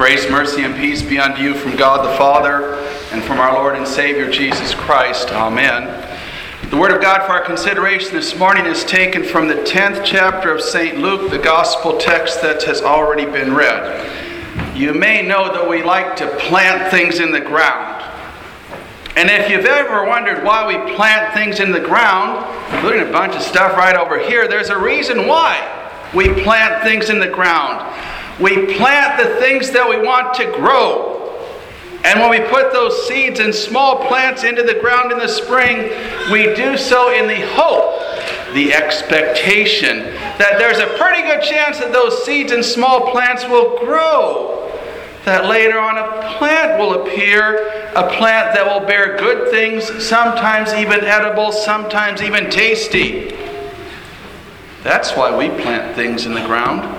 Grace, mercy, and peace be unto you from God the Father and from our Lord and Savior Jesus Christ. Amen. The Word of God for our consideration this morning is taken from the 10th chapter of St. Luke, the Gospel text that has already been read. You may know that we like to plant things in the ground. And if you've ever wondered why we plant things in the ground, including a bunch of stuff right over here, there's a reason why we plant things in the ground. We plant the things that we want to grow. And when we put those seeds and small plants into the ground in the spring, we do so in the hope, the expectation, that there's a pretty good chance that those seeds and small plants will grow. That later on a plant will appear, a plant that will bear good things, sometimes even edible, sometimes even tasty. That's why we plant things in the ground.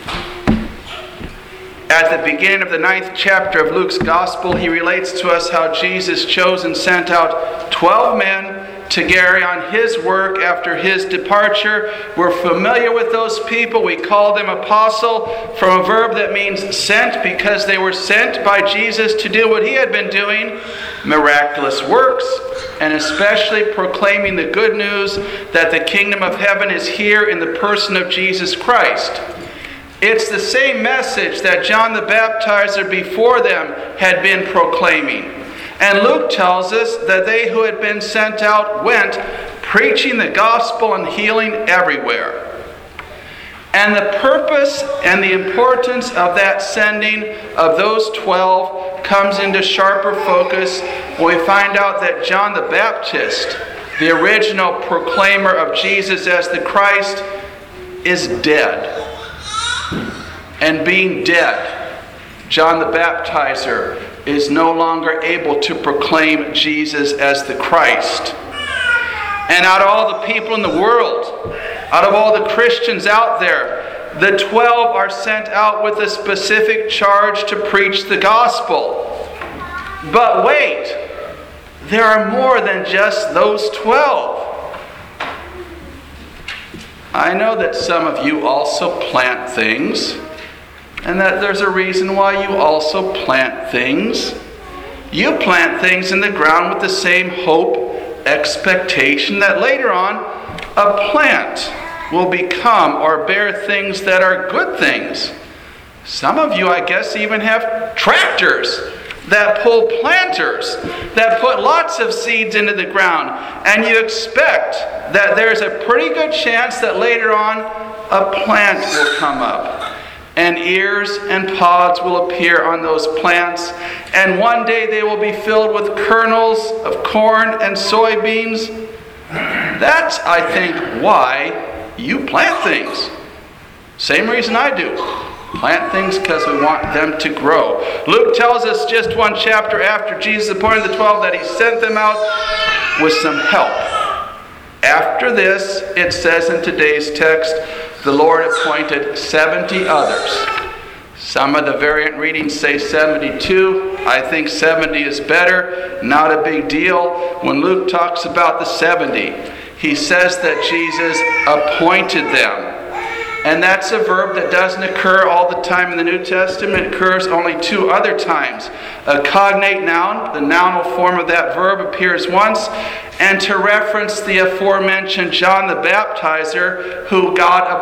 At the beginning of the 9th chapter of Luke's Gospel, he relates to us how Jesus chose and sent out 12 men to carry on his work after his departure. We're familiar with those people. We call them apostle, from a verb that means sent, because they were sent by Jesus to do what he had been doing, miraculous works, and especially proclaiming the good news that the kingdom of heaven is here in the person of Jesus Christ. It's the same message that John the Baptizer before them had been proclaiming. And Luke tells us that they who had been sent out went preaching the gospel and healing everywhere. And the purpose and the importance of that sending of those 12 comes into sharper focus when we find out that John the Baptist, the original proclaimer of Jesus as the Christ, is dead. And being dead, John the Baptizer is no longer able to proclaim Jesus as the Christ. And out of all the people in the world, out of all the Christians out there, the 12 are sent out with a specific charge to preach the gospel. But wait, there are more than just those 12. I know that some of you also plant things, and that there's a reason why you also plant things. You plant things in the ground with the same hope, expectation that later on a plant will become or bear things that are good things. Some of you, I guess, even have tractors that pull planters, that put lots of seeds into the ground, and you expect that there's a pretty good chance that later on a plant will come up. And ears and pods will appear on those plants. And one day they will be filled with kernels of corn and soybeans. That's, I think, why you plant things. Same reason I do. Plant things because we want them to grow. Luke tells us just one chapter after Jesus appointed the 12 that he sent them out with some help. After this, it says in today's text, the Lord appointed 70 others. Some of the variant readings say 72. I think 70 is better. Not a big deal. When Luke talks about the 70, he says that Jesus appointed them. And that's a verb that doesn't occur all the time in the New Testament. It occurs only 2 other times. A cognate noun, the nounal form of that verb, appears once. And to reference the aforementioned John the Baptizer, who God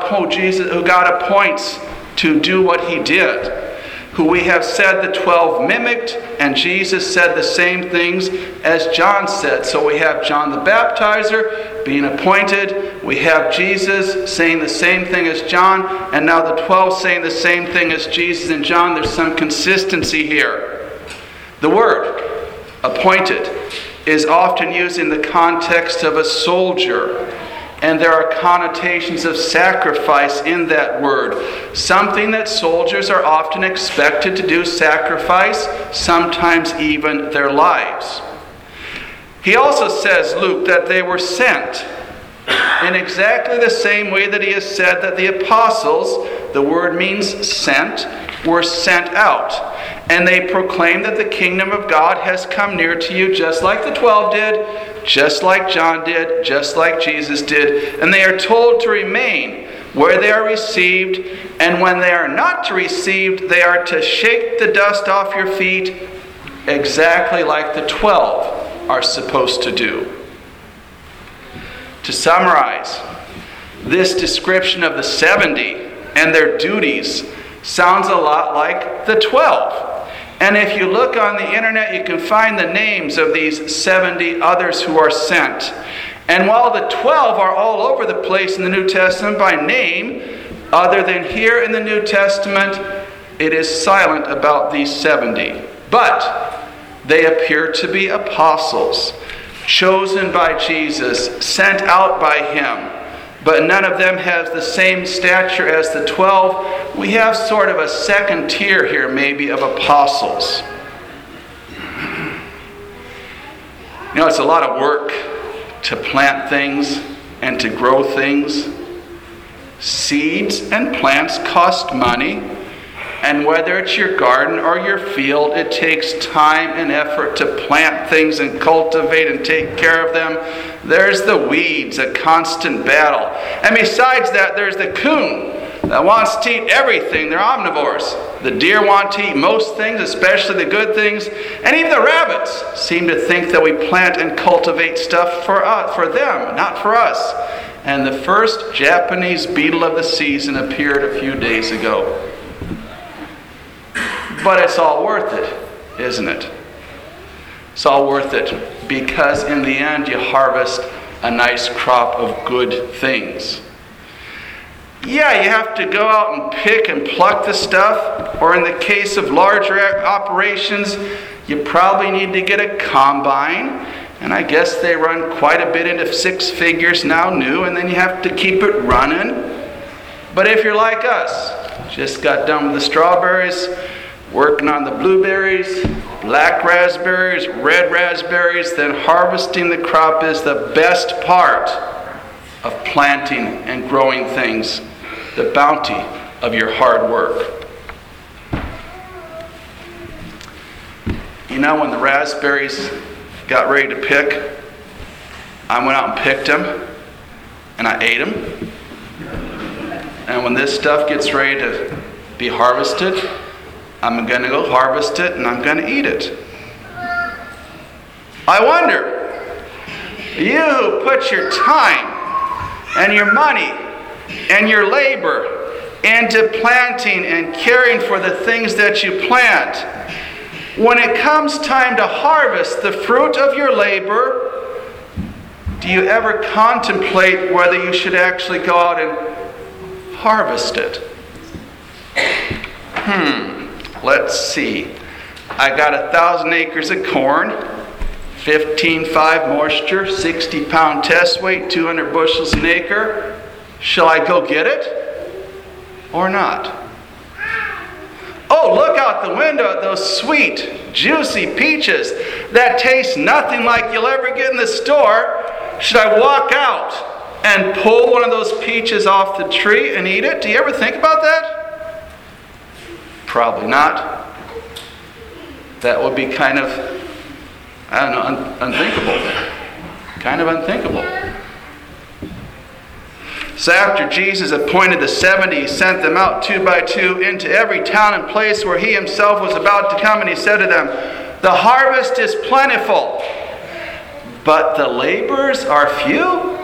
appoints to do what he did, who we have said the 12 mimicked, and Jesus said the same things as John said. So we have John the Baptizer being appointed, we have Jesus saying the same thing as John, and now the 12 saying the same thing as Jesus and John. There's some consistency here. The word appointed is often used in the context of a soldier, and there are connotations of sacrifice in that word. Something that soldiers are often expected to do, sacrifice, sometimes even their lives. He also says, Luke, that they were sent in exactly the same way that he has said that the apostles, the word means sent, were sent out. And they proclaim that the kingdom of God has come near to you, just like the 12 did, just like John did, just like Jesus did. And they are told to remain where they are received And when they are not received, they are to shake the dust off your feet, exactly like the 12 are supposed to do. To summarize, this description of the 70 and their duties sounds a lot like the 12. And if you look on the internet, you can find the names of these 70 others who are sent. And while the 12 are all over the place in the New Testament by name, other than here in the New Testament, it is silent about these 70. But they appear to be apostles, chosen by Jesus, sent out by him. But none of them has the same stature as the 12. We have sort of a second tier here, maybe, of apostles. You know, it's a lot of work to plant things and to grow things. Seeds and plants cost money, and whether it's your garden or your field, it takes time and effort to plant things and cultivate and take care of them. There's the weeds, a constant battle. And besides that, there's the coon that wants to eat everything. They're omnivores. The deer want to eat most things, especially the good things. And even the rabbits seem to think that we plant and cultivate stuff for them, not for us. And the first Japanese beetle of the season appeared a few days ago. But it's all worth it, isn't it? It's all worth it because in the end you harvest a nice crop of good things. Yeah, you have to go out and pick and pluck the stuff, or in the case of larger operations, you probably need to get a combine. And I guess they run quite a bit into 6 figures now new, and then you have to keep it running. But if you're like us, just got done with the strawberries, working on the blueberries, black raspberries, red raspberries, then harvesting the crop is the best part of planting and growing things, the bounty of your hard work. You know, when the raspberries got ready to pick, I went out and picked them, and I ate them. And when this stuff gets ready to be harvested, I'm going to go harvest it, and I'm going to eat it. I wonder, you who put your time and your money and your labor into planting and caring for the things that you plant, when it comes time to harvest the fruit of your labor, do you ever contemplate whether you should actually go out and harvest it? Let's see. I got 1,000 acres of corn, 15.5 moisture, 60-pound test weight, 200 bushels an acre. Shall I go get it or not? Oh, look out the window at those sweet, juicy peaches that taste nothing like you'll ever get in the store. Should I walk out and pull one of those peaches off the tree and eat it? Do you ever think about that? Probably not. That would be kind of, unthinkable. Kind of unthinkable. So after Jesus appointed the 70, he sent them out 2 by 2 into every town and place where he himself was about to come, and he said to them, "The harvest is plentiful, but the laborers are few.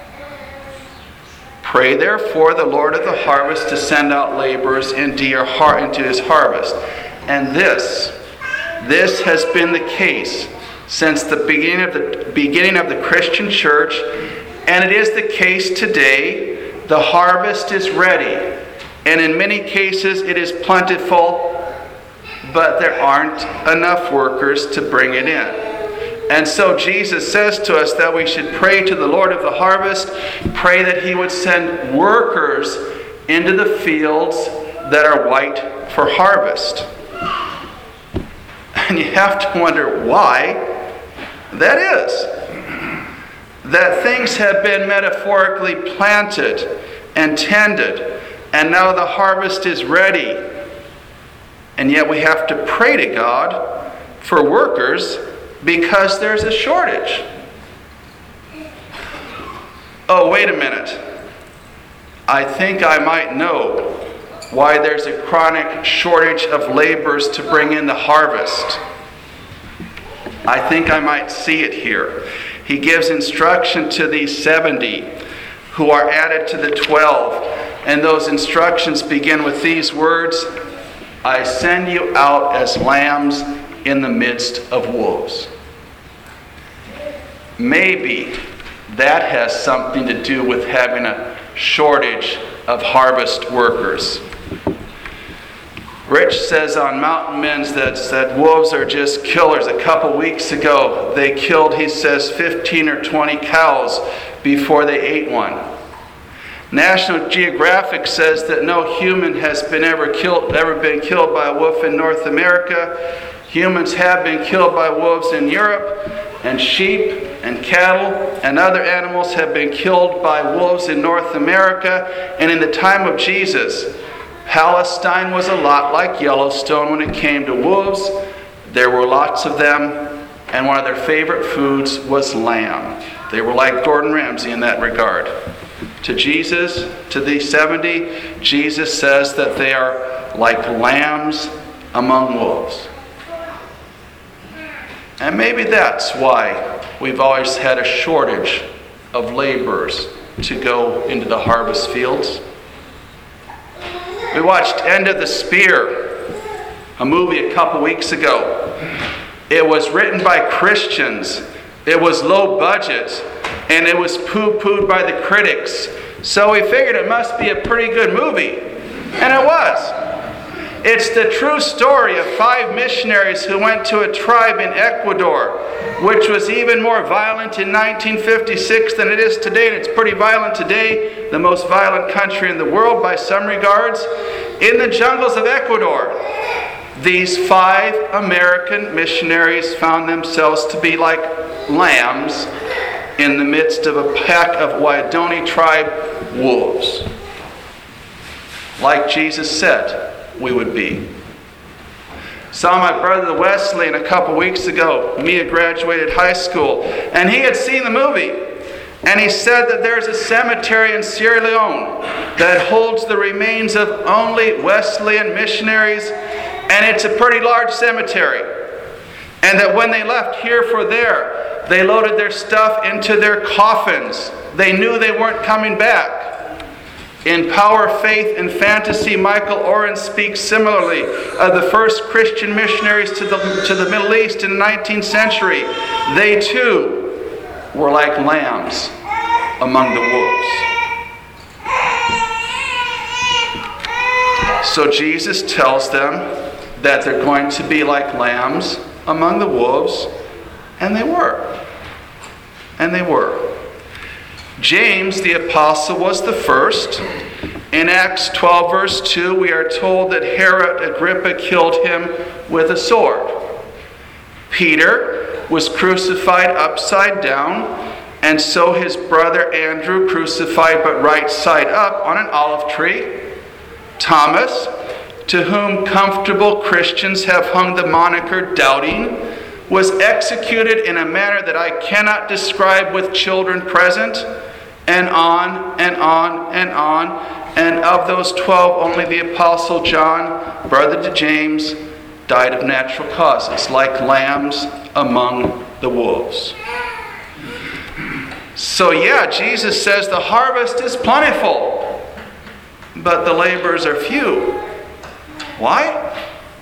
Pray therefore the Lord of the harvest to send out laborers into his harvest." And this has been the case since the beginning of the Christian church. And it is the case today. The harvest is ready. And in many cases it is plentiful, but there aren't enough workers to bring it in. And so Jesus says to us that we should pray to the Lord of the harvest, pray that he would send workers into the fields that are white for harvest. And you have to wonder why that is. That things have been metaphorically planted and tended, and now the harvest is ready. And yet we have to pray to God for workers because there's a shortage. Oh, wait a minute. I think I might know why there's a chronic shortage of laborers to bring in the harvest. I think I might see it here. He gives instruction to these 70 who are added to the 12. And those instructions begin with these words, I send you out as lambs in the midst of wolves. Maybe that has something to do with having a shortage of harvest workers. Rich says on Mountain Men's that wolves are just killers. A couple weeks ago, they killed, he says, 15 or 20 cows before they ate one. National Geographic says that no human has ever been killed by a wolf in North America. Humans have been killed by wolves in Europe, and sheep and cattle and other animals have been killed by wolves in North America. And in the time of Jesus, Palestine was a lot like Yellowstone when it came to wolves. There were lots of them, and one of their favorite foods was lamb. They were like Gordon Ramsay in that regard. To Jesus, to these 70, Jesus says that they are like lambs among wolves. And maybe that's why we've always had a shortage of laborers to go into the harvest fields. We watched End of the Spear, a movie a couple weeks ago. It was written by Christians. It was low budget, and it was poo-pooed by the critics. So we figured it must be a pretty good movie. And it was. It's the true story of 5 missionaries who went to a tribe in Ecuador, which was even more violent in 1956 than it is today, and it's pretty violent today, the most violent country in the world by some regards. In the jungles of Ecuador, these 5 American missionaries found themselves to be like lambs in the midst of a pack of Waodani tribe wolves. Like Jesus said we would be. Saw my brother Wesley a couple weeks ago. Mia graduated high school, and he had seen the movie. And he said that there's a cemetery in Sierra Leone that holds the remains of only Wesleyan missionaries, and it's a pretty large cemetery. And that when they left here for there, they loaded their stuff into their coffins. They knew they weren't coming back. In Power, Faith, and Fantasy, Michael Oren speaks similarly of the first Christian missionaries to the Middle East in the 19th century. They too were like lambs among the wolves. So Jesus tells them that they're going to be like lambs among the wolves, and they were. And they were. James the apostle was the first. In Acts 12 verse 2, we are told that Herod Agrippa killed him with a sword. Peter was crucified upside down, and so his brother Andrew crucified but right side up on an olive tree. Thomas, to whom comfortable Christians have hung the moniker doubting, was executed in a manner that I cannot describe with children present. And on and on and on. And of those 12, only the Apostle John, brother to James, died of natural causes, like lambs among the wolves. So yeah, Jesus says the harvest is plentiful, but the laborers are few. Why?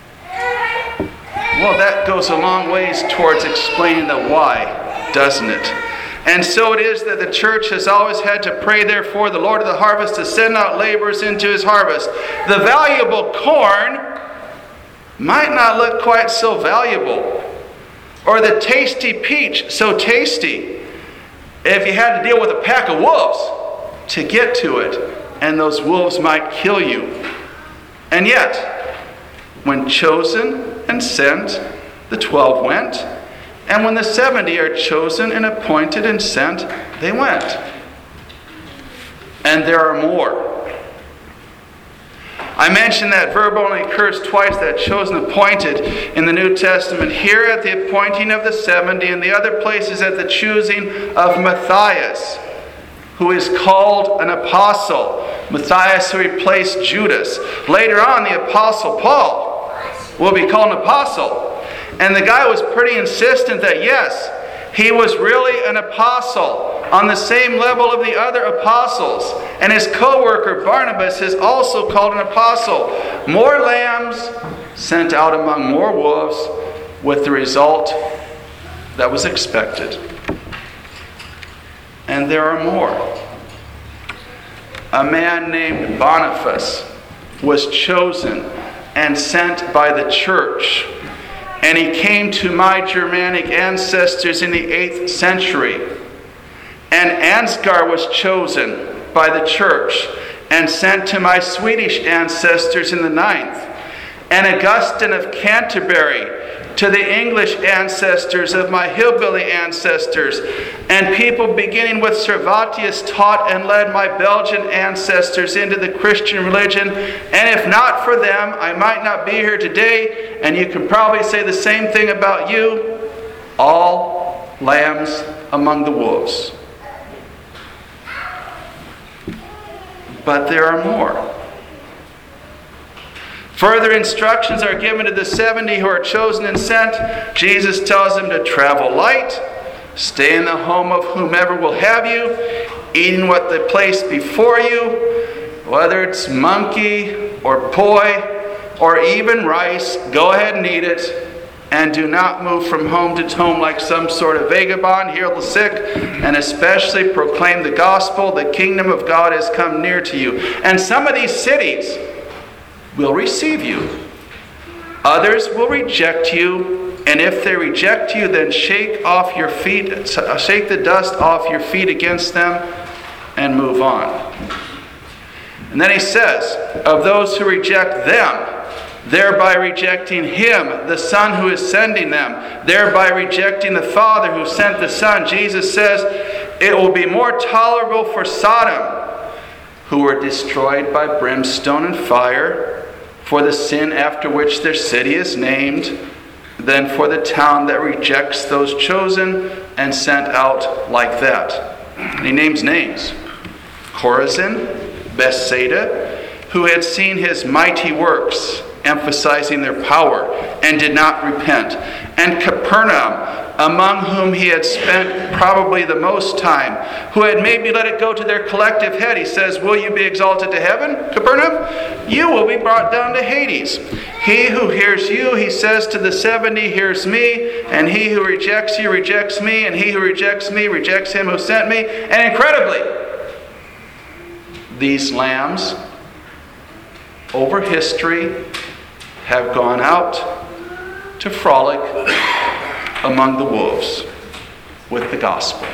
Well, that goes a long ways towards explaining the why, doesn't it? And so it is that the church has always had to pray, therefore, the Lord of the harvest to send out laborers into his harvest. The valuable corn might not look quite so valuable, or the tasty peach so tasty, if you had to deal with a pack of wolves to get to it, and those wolves might kill you. And yet, when chosen and sent, the 12 went. And when the 70 are chosen and appointed and sent, they went. And there are more. I mentioned that verb only occurs twice, that chosen, appointed, in the New Testament. Here at the appointing of the 70, and the other places at the choosing of Matthias, who is called an apostle, Matthias, who replaced Judas. Later on, the Apostle Paul will be called an apostle. And the guy was pretty insistent that yes, he was really an apostle on the same level of the other apostles. And his co-worker Barnabas is also called an apostle. More lambs sent out among more wolves, with the result that was expected. And there are more. A man named Boniface was chosen and sent by the church. And he came to my Germanic ancestors in the 8th century. And Ansgar was chosen by the church and sent to my Swedish ancestors in the 9th. And Augustine of Canterbury to the English ancestors of my hillbilly ancestors. And people beginning with Servatius taught and led my Belgian ancestors into the Christian religion. And if not for them, I might not be here today. And you can probably say the same thing about you. All lambs among the wolves. But there are more. Further instructions are given to the 70 who are chosen and sent. Jesus tells them to travel light, stay in the home of whomever will have you, eating what they place before you, whether it's monkey or poi or even rice, go ahead and eat it. And do not move from home to home like some sort of vagabond. Heal the sick, and especially proclaim the gospel. The kingdom of God has come near to you. And some of these cities will receive you. Others will reject you. And if they reject you, then shake off your feet, shake the dust off your feet against them and move on. And then he says, of those who reject them, thereby rejecting him, the Son who is sending them, thereby rejecting the Father who sent the Son. Jesus says, it will be more tolerable for Sodom, who were destroyed by brimstone and fire, for the sin after which their city is named, than for the town that rejects those chosen and sent out like that. And he names names. Chorazin, Bethsaida, who had seen his mighty works, emphasizing their power, and did not repent. And Capernaum, among whom he had spent probably the most time, who had maybe let it go to their collective head. He says, will you be exalted to heaven, Capernaum? You will be brought down to Hades. He who hears you, he says to the 70, hears me, and he who rejects you rejects me, and he who rejects me rejects him who sent me. And incredibly, these lambs over history have gone out to frolic among the wolves with the gospel.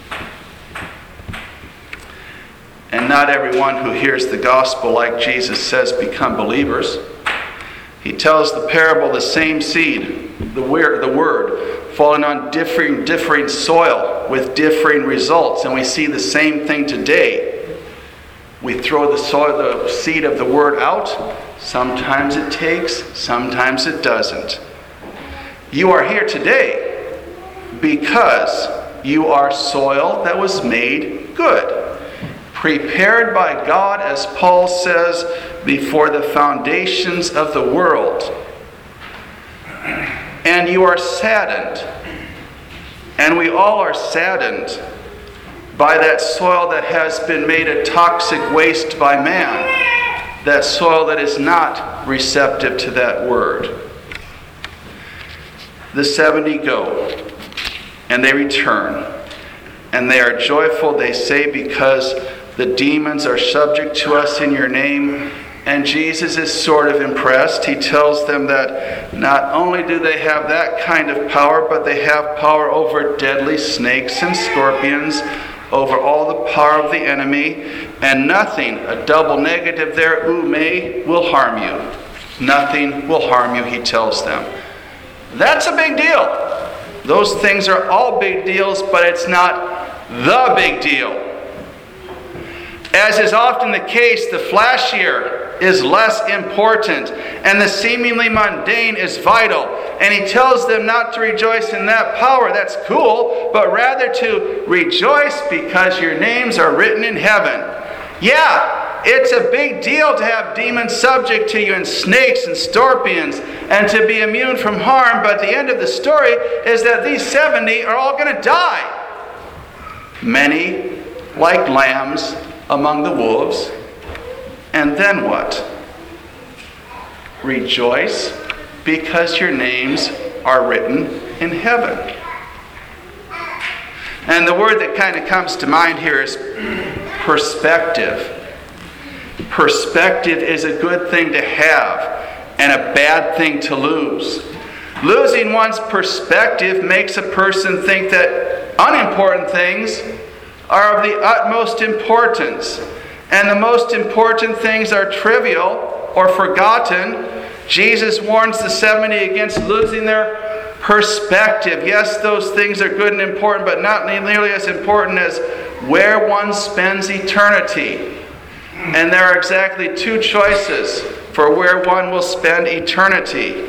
And not everyone who hears the gospel, like Jesus says, become believers. He tells the parable, the same seed, the word, falling on differing soil with differing results. And we see the same thing today. We throw the seed of the word out. Sometimes it takes, sometimes it doesn't. You are here today because you are soil that was made good, prepared by God, as Paul says, before the foundations of the world. And you are saddened, and we all are saddened by that soil that has been made a toxic waste by man, that soil that is not receptive to that word. The 70 go, and they return, and they are joyful, they say, because the demons are subject to us in your name. And Jesus is sort of impressed. He tells them that not only do they have that kind of power, but they have power over deadly snakes and scorpions, over all the power of the enemy, and nothing, a double negative there, ume, will harm you. Nothing will harm you, he tells them. That's a big deal. Those things are all big deals, but it's not the big deal. As is often the case, the flashier is less important, and the seemingly mundane is vital. And he tells them not to rejoice in that power, that's cool, but rather to rejoice because your names are written in heaven. Yeah, it's a big deal to have demons subject to you and snakes and scorpions and to be immune from harm. But the end of the story is that these 70 are all going to die. Many like lambs among the wolves. And then what? Rejoice because your names are written in heaven. And the word that kind of comes to mind here is perspective. Perspective is a good thing to have and a bad thing to lose. Losing one's perspective makes a person think that unimportant things are of the utmost importance. And the most important things are trivial or forgotten. Jesus warns the 70 against losing their perspective. Yes, those things are good and important, but not nearly as important as where one spends eternity. And there are exactly two choices for where one will spend eternity.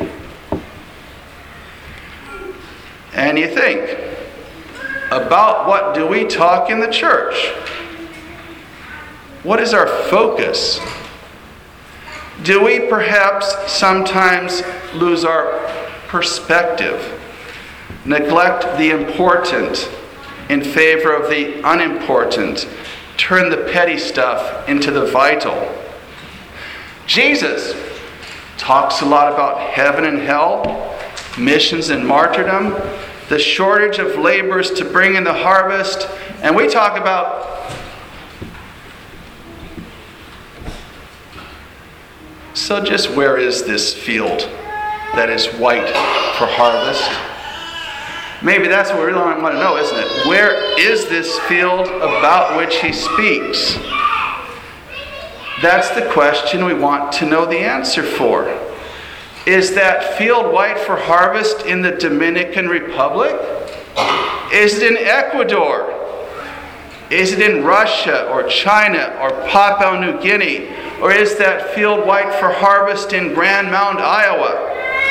And you think, about what do we talk in the church? What is our focus? Do we perhaps sometimes lose our perspective, neglect the important in favor of the unimportant, turn the petty stuff into the vital? Jesus talks a lot about heaven and hell, missions and martyrdom, the shortage of laborers to bring in the harvest, and we talk about so just where is this field that is white for harvest? Maybe that's what we really want to know, isn't it? Where is this field about which he speaks? That's the question we want to know the answer for. Is that field white for harvest in the Dominican Republic? Is it in Ecuador? Is it in Russia or China or Papua New Guinea? Or is that field white for harvest in Grand Mound, Iowa?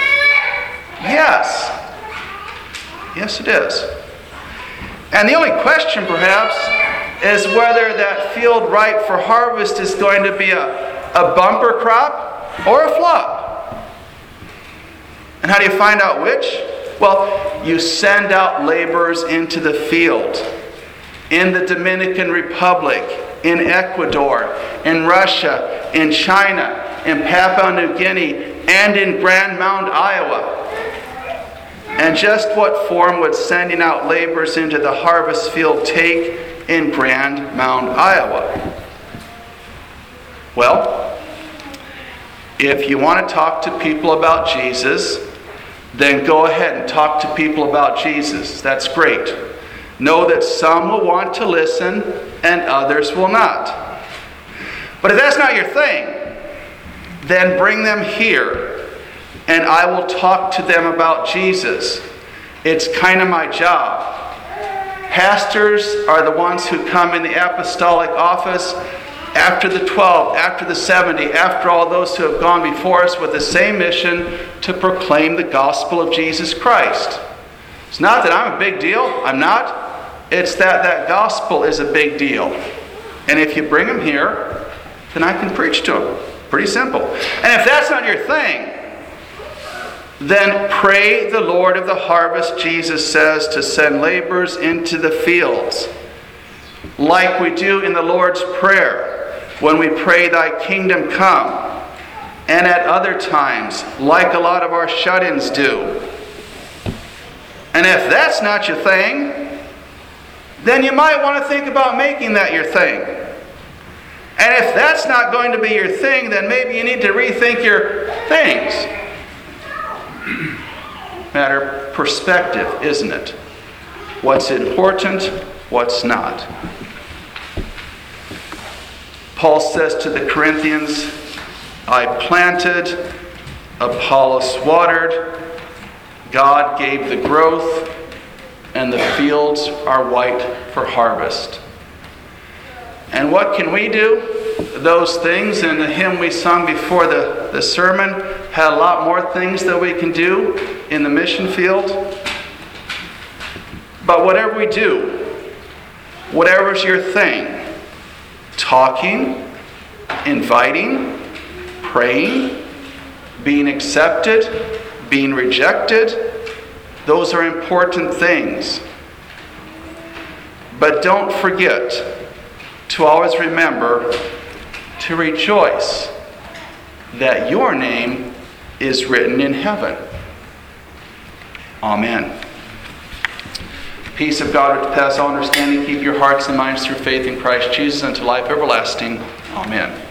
Yes. Yes, it is. And the only question, perhaps, is whether that field ripe for harvest is going to be a bumper crop or a flop. And how do you find out which? Well, you send out laborers into the field. In the Dominican Republic, in Ecuador, in Russia, in China, in Papua New Guinea, and in Grand Mound, Iowa. And just what form would sending out laborers into the harvest field take in Grand Mound, Iowa? Well, if you want to talk to people about Jesus, then go ahead and talk to people about Jesus. That's great. Know that some will want to listen and others will not. But if that's not your thing, then bring them here and I will talk to them about Jesus. It's kind of my job. Pastors are the ones who come in the apostolic office after the 12, after the 70, after all those who have gone before us with the same mission to proclaim the gospel of Jesus Christ. It's not that I'm a big deal. I'm not. It's that gospel is a big deal. And if you bring them here, then I can preach to them. Pretty simple. And if that's not your thing, then pray the Lord of the harvest, Jesus says, to send laborers into the fields. Like we do in the Lord's Prayer, when we pray, Thy kingdom come. And at other times, like a lot of our shut-ins do. And if that's not your thing, then you might want to think about making that your thing. And if that's not going to be your thing, then maybe you need to rethink your things. Matter perspective, isn't it? What's important, what's not. Paul says to the Corinthians, I planted, Apollos watered, God gave the growth, and the fields are white for harvest. And what can we do? Those things, and the hymn we sung before the sermon had a lot more things that we can do in the mission field. But whatever we do, whatever's your thing, talking, inviting, praying, being accepted, being rejected. Those are important things. But don't forget to always remember to rejoice that your name is written in heaven. Amen. Peace of God which passes all understanding, keep your hearts and minds through faith in Christ Jesus unto life everlasting. Amen.